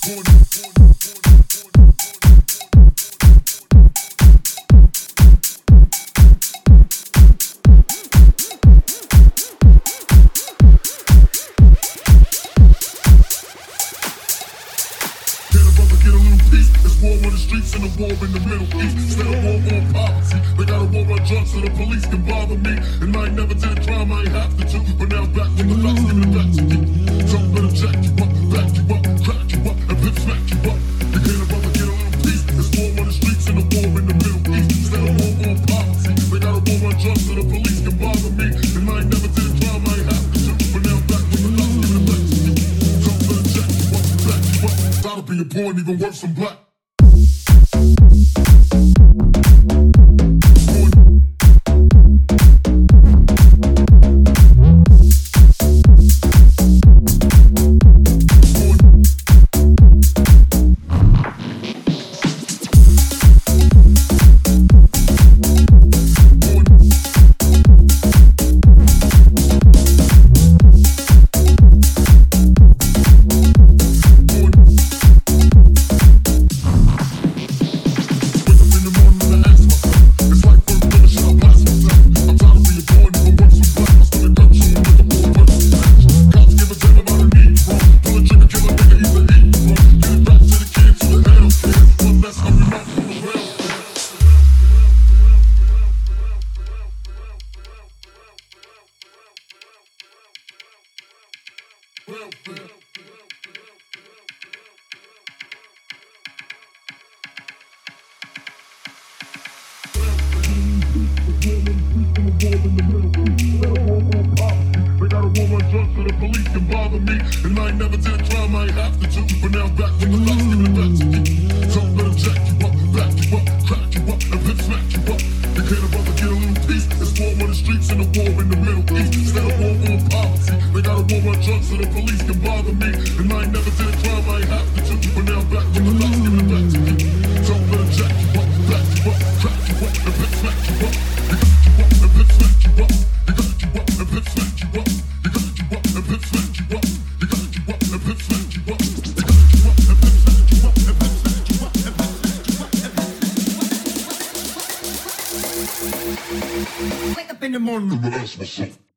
War on the streets and a war in the Middle East. Instead of war on poverty, they got a war on drugs so the police can bother me. And I ain't never did a crime I ain't have to do. But now back from the facts, giving it back to you. So I'm gonna jack you up, back you up, crack you up, and pimp smack you up. You can't brother get a little peace. There's war on the streets and a war in the Middle East. Instead of war on poverty, they got a war on drugs so the police can bother me. And I ain't never did a crime I ain't have to do. But now back from the facts, giving it back to you. So I'm gonna jack you up, back you up. That'll be a born even worse than black. So the police can bother me. And I ain't never did a crime I ain't have to do. But now back from the facts, giving it back to you. So I'm gonna jack you up, back you up, crack you up, and pimp smack you up. You can't brother get a little peace. There's war on the streets and a war in the Middle East. Instead of war on poverty, they got a war on drugs so the police can bother me. And I ain't never did a crime I ain't have to do. But now back from the facts, giving it back to you. So I'm gonna jack you up, back you up, crack you up, and pimp smack you up. You got you up, and pimp smack you up. You got you up, and pimp smack you up. And pimp smack you up. You got you up and pimp smack you up. You got you up and pimp smack you up. And pimp smack you up. And pimp smack you up. Wake up in the morning. And ask myself.